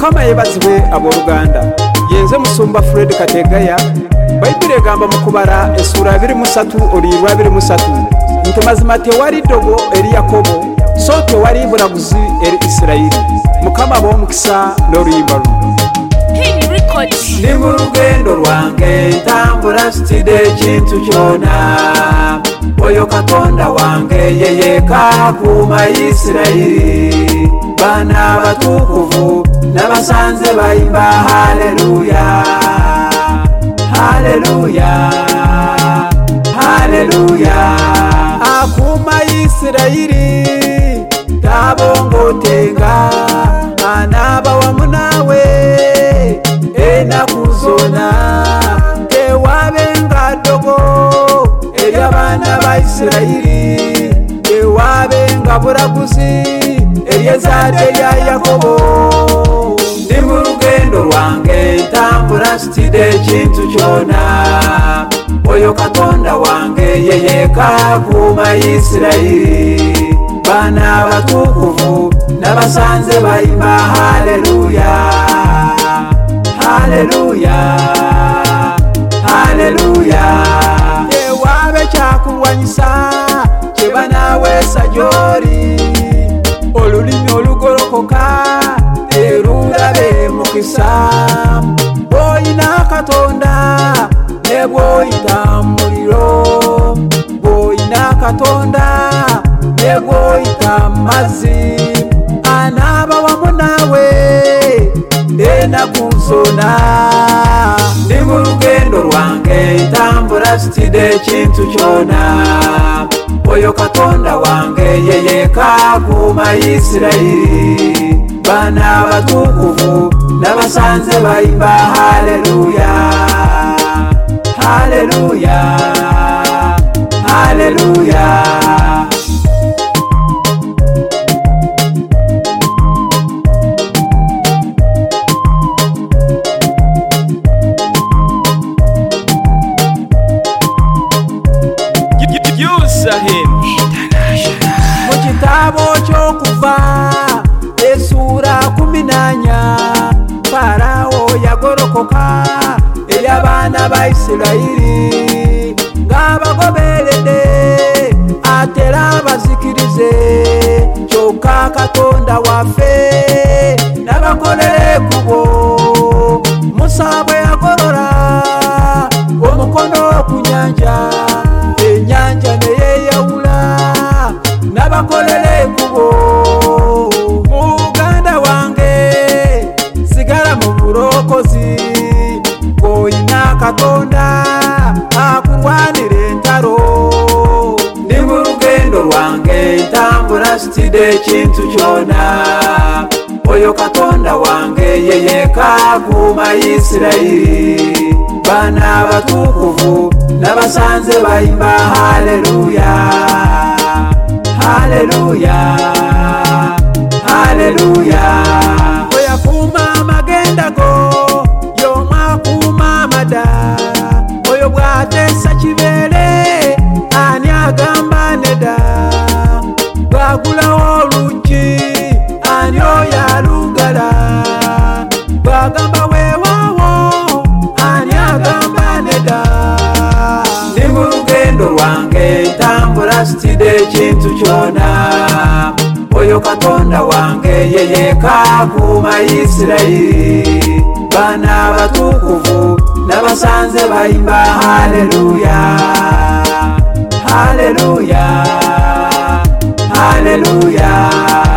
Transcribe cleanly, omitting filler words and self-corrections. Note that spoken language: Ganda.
Mukama yebazibwe abooluganda. Yenze Musumba Fred Kategaya. Bayibuli egamba mu kubala essula 23 oluyirwa 23 nti mazima tewali ddogo eri Yakobo so tewali bulaguzi eri Isirayiri. Mukama b'omukisa n'oluyimba luno. Ndi mu lugendo lwange ntambula sitidde ekintu kyonna, oyo Katonda wange yeyeka akuuma Isirayiri. Baana abatukuvu n'abasanze bayimba haleluya, haleluya, haleluya. Akuuma Isirayiri tabongotenga, anaaba wamu naawe enaku zonna. Tewabenga ddogo eri abaana ba Isirayiri, tewabenga bulaguzi eri ezzadde lya Yakobo. Ndi mu lugendo lwange ntambula sitidde ekintu kyonna, oyo Katonda wange yeyeka akuuma Isirayiri. Baana abatukuvu n'abasanze bayimba haleluya, haleluya, haleluya. Tewaabe kyakulwanyisa kye banaaweesa gy'oli, olulimi olugolokoka terulabe mukisa. Bw'olina Katonda ne bw'oyita mu muliro, bw'olina Katonda ne bw'oyita mu mazzi, anaaba wamu naawe enaku zonna. Ndi mu lugendo lwange ntambula sitidde ekintu kyonna, oyo Katonda wange yeyeka akuuma Isirayiri. Baana abatukuvu n'abasanze bayimba haleluya, haleluya, haleluya. Mu kitabo ky'Okuva essula 14, Farawo yagolokoka eri abaana ba Isirayiri ng'abagoberedde atera abazikirize. Kyokka Katonda waffe n'abakolera ekkubo. Musa bwe yagolola omukono ku nnyanja, ennyanja ne yeeyawula n'abakolera ekkubo. Muganda wange sigala mu bulokozi, bw'olina Katonda akulwanira entalo. Ndi mu lugendo lwange ntambula sitidde ekintu kyonna, oyo Katonda wange yeyeka akuuma Isirayiri. Baana abatukuvu n'abasanze bayimba haleluya, haleluya, haleluya. Bwe yakuuma amagenda go y'omu akuuma amada, oyo bw'ateesa kibeere ani agamba nedda. Bw'agulawo oluggi ani oyo alugala, bw'agamba weewaawo ani agamba nedda. Ndi mu lugendo lwange ntambula sitidde ekintu kyonna, oyo Katonda wange yeyeka akuuma Isirayiri. Baana abatukuvu n'abasanze bayimba haleluya, haleluya, haleluya.